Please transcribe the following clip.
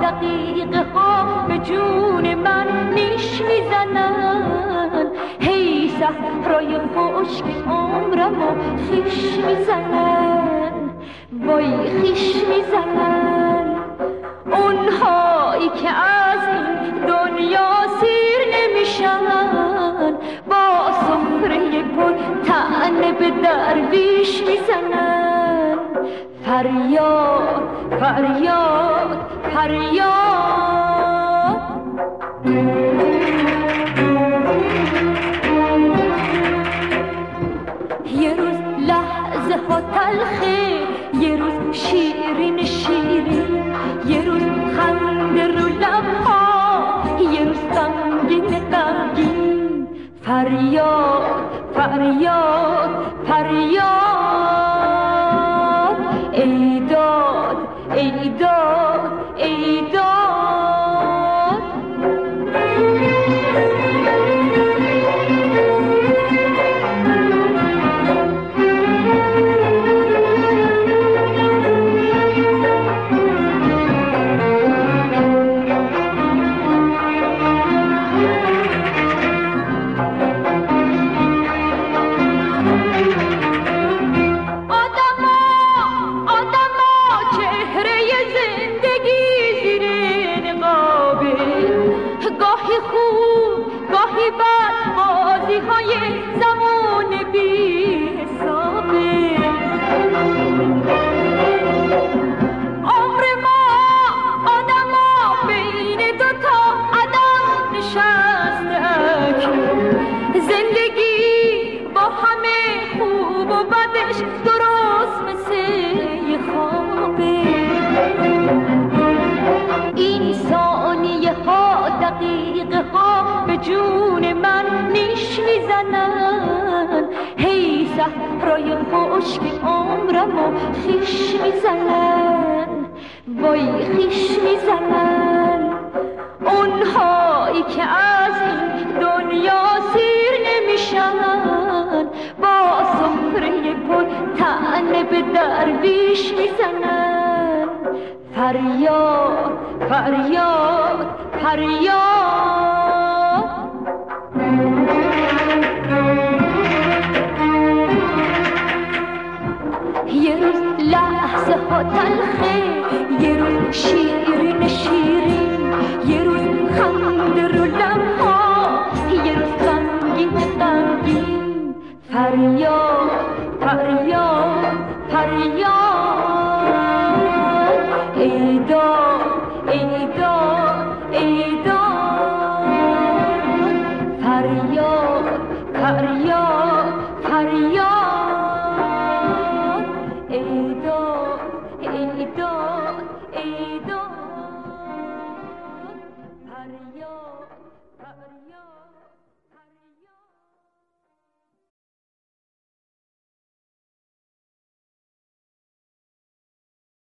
دقیقه ها به جون من نیش میزنن، هی صحرای خشک عمرم و خیش میزنن، وای خیش میزنن. اونهایی که از این دنیا سیر نمیشن، با سفره پر طعنه به درویش میزنن. فریاد فریاد فریاد. یه روز لحظه ها تلخه، یه روز شیرین شیرین، یه روز خنده رو لبها، یه روز غمگین غمگین. فریاد فریاد فریاد. ای داد ای داد ای داد. جون من نیش میزنن، هی صحرای خشک عمرم و خیش میزنن، وای خیش میزنن. اونهایی که از این دنیا سیر نمیشن، با سفره پر طعنه به درویش میزنن. فریاد فریاد فریاد. یه روز لحظه ها تلخه، یه روز شیرین شیرین، یه روز خنده رو لبها، یه روز غمگین غمگین. فریاد فریاد فریاد. ای داد ای داد ای داد. فریاد فریاد فریاد. ای داد ای داد ای داد. فریاد فریاد.